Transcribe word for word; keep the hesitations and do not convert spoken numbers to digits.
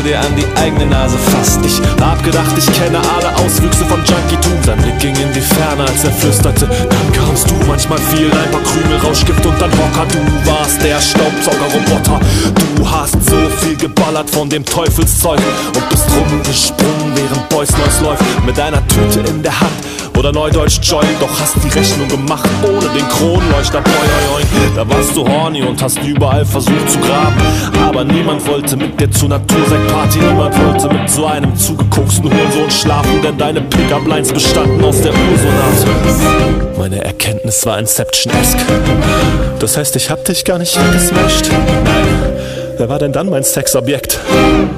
dir an die eigene Nase fasst. Ich hab gedacht, ich kenne alle Auswüchse von Junkie-Tum. Sein Blick ging in die Ferne, als er flüsterte: Dann kamst du, manchmal fielen ein paar Krümel, Rauschgift und dann Hocker. Du warst der Staubsaugerroboter. Du hast so viel geballert von dem Teufelszeug und bist rumgesprungen, während Boys Noise läuft, mit einer Tüte in der Hand oder Neudeutsch Joint. Doch hast die Rechnung gemacht ohne den Kronleuchter. Boy, oi, oi. Da warst du horny und hast überall versucht zu graben, aber niemand wollte mit dir zur Natursektparty. Niemand wollte mit so einem zugekoksten Hurensohn schlafen, denn deine Pickup-Lines bestanden aus der Ursonate. Meine Erkenntnis war Inception-esque. Das heißt, ich hab dich gar nicht weggesmashed. Nein, wer war denn dann mein Sexobjekt?